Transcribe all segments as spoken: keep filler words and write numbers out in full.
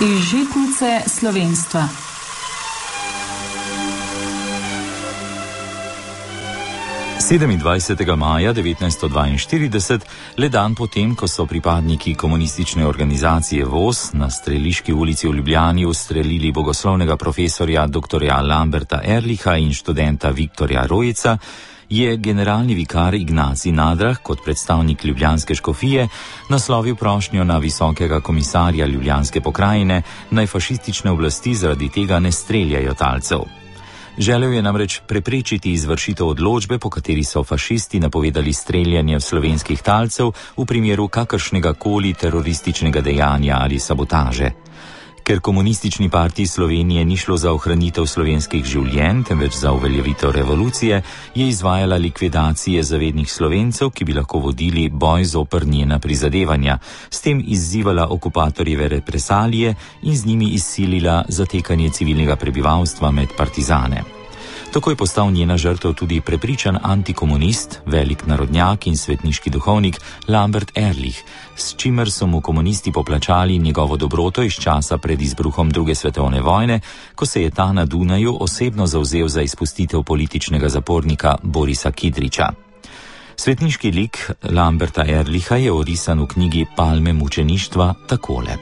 Iz žitnice slovenstva. sedemindvajsetega maja devetnajststo dvainštirideset, le dan potem, ko so pripadniki komunistične organizacije voz na Streliški ulici v Ljubljani ustrelili bogoslovnega profesorja doktorja Lamberta Erlicha in študenta Viktorja Rojica, je generalni vikar Ignacij Nadrah kot predstavnik ljubljanske škofije naslovil prošnjo na visokega komisarja ljubljanske pokrajine, naj fašistične oblasti zaradi tega ne streljajo talcev. Želel je namreč preprečiti izvršitev odločbe, po kateri so fašisti napovedali streljanje slovenskih talcev v primeru kakršnega koli terorističnega dejanja ali sabotaže. Ker komunistični partiji Slovenije ni šlo za ohranitev slovenskih življenj, temveč za uveljavitev revolucije, je izvajala likvidacije zavednih Slovencev, ki bi lahko vodili boj zoper njena prizadevanja, s tem izzivala okupatorjeve represalije in z njimi izsilila zatekanje civilnega prebivalstva med partizane. Tako je postal njena žrtev tudi prepričan antikomunist, velik narodnjak in svetniški duhovnik Lambert Erlich, s čimer so mu komunisti poplačali njegovo dobroto iz časa pred izbruhom druge svetovne vojne, ko se je ta na Dunaju osebno zavzel za izpustitev političnega zapornika Borisa Kidriča. Svetniški lik Lamberta Erlicha je orisan v knjigi Palme mučeništva takole.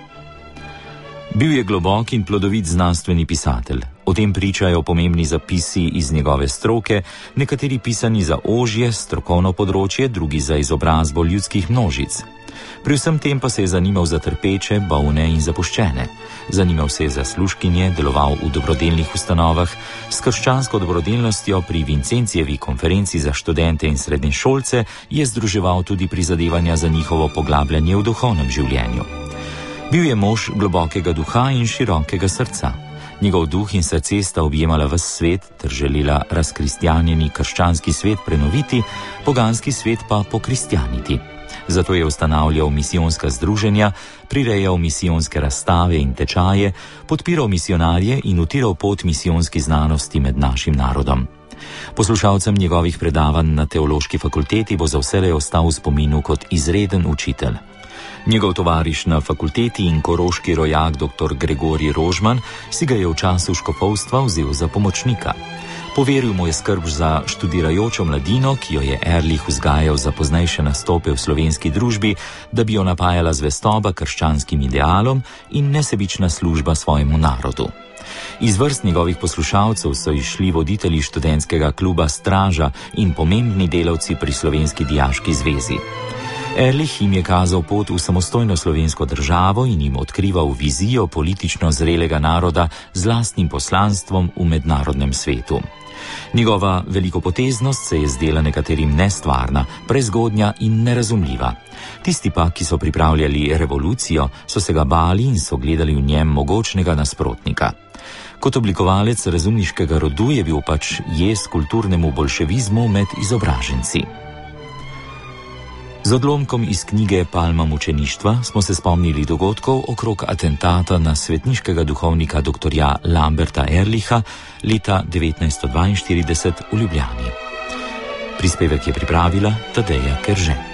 Bil je globok in plodovit znanstveni pisatelj. O tem pričajo pomembni zapisi iz njegove stroke, nekateri pisani za ožje, strokovno področje, drugi za izobrazbo ljudskih množic. Pri vsem tem pa se je zanimal za trpeče, bolne in zapuščene. Zanimal se je za služkinje, deloval v dobrodelnih ustanovah, s krščansko dobrodelnostjo pri Vincencijevi konferenci za študente in srednješolce je združeval tudi prizadevanja za njihovo poglabljanje v duhovnem življenju. Bil je mož globokega duha in širokega srca. Njegov duh in srce sta objemala ves svet ter želela razkristjanjeni krščanski svet prenoviti, poganski svet pa pokristjaniti. Zato je ustanavljal misijonska združenja, prirejal misijonske razstave in tečaje, podpiral misionarje in utiral pot misijonski znanosti med našim narodom. Poslušalcem njegovih predavanj na teološki fakulteti bo za vselej ostal v spominu kot izreden učitelj. Njegov tovariš na fakulteti in koroški rojak dr. Gregorij Rožman si ga je v času škofovstva vzel za pomočnika. Poveril mu je skrb za študirajočo mladino, ki jo je Erlich vzgajal za poznejše nastope v slovenski družbi, da bi jo napajala zvestoba krščanskim idealom in nesebična služba svojemu narodu. Iz vrst njegovih poslušalcev so išli voditelji študentskega kluba Straža in pomembni delavci pri Slovenski dijaški zvezi. Erlich jim je kazal pot v samostojno slovensko državo in jim odkrival vizijo politično zrelega naroda z lastnim poslanstvom v mednarodnem svetu. Njegova velikopoteznost se je zdela nekaterim nestvarna, prezgodnja in nerazumljiva. Tisti pa, ki so pripravljali revolucijo, so se ga bali in so gledali v njem mogočnega nasprotnika. Kot oblikovalec razumniškega rodu je bil pač jez kulturnemu bolševizmu med izobraženci. Z odlomkom iz knjige Palma mučeništva smo se spomnili dogodkov okrog atentata na svetniškega duhovnika doktorja Lamberta Erlicha leta devetnajststo dvainštirideset v Ljubljani. Prispevek je pripravila Tadeja Kerže.